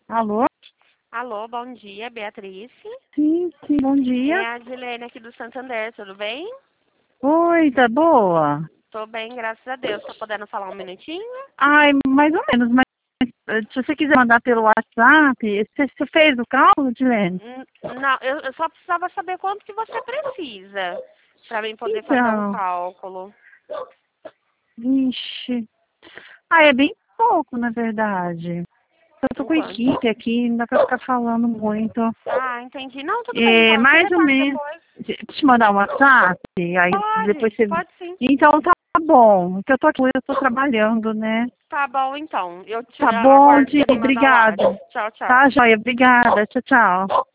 Alô? Alô, bom dia, Beatriz. Sim, sim, bom É dia. a Dilene aqui do Santander, tudo bem? Oi, tá boa? Tô bem, graças a Deus. Tá podendo falar um minutinho? Ai, mais ou menos, mas se você quiser mandar pelo WhatsApp, você fez o cálculo, Dilene? Não, eu só precisava saber quanto que você precisa para mim poder fazer um Então, cálculo. vixe. Ah, é bem pouco, na verdade. Eu tô com Enquanto. equipe aqui, não dá pra ficar falando muito. Ah, entendi. Não, tudo bem, É, então. Eu te mais ou retorno menos. depois. Deixa eu te mandar um WhatsApp, aí depois Pode, você... pode sim. Então tá bom, porque eu tô trabalhando, né? Tá bom, então. Eu te Tá bom, aguardo Di, você me mandar lá. obrigada. Tchau, tchau. Tá, joia, obrigada. Tchau, tchau.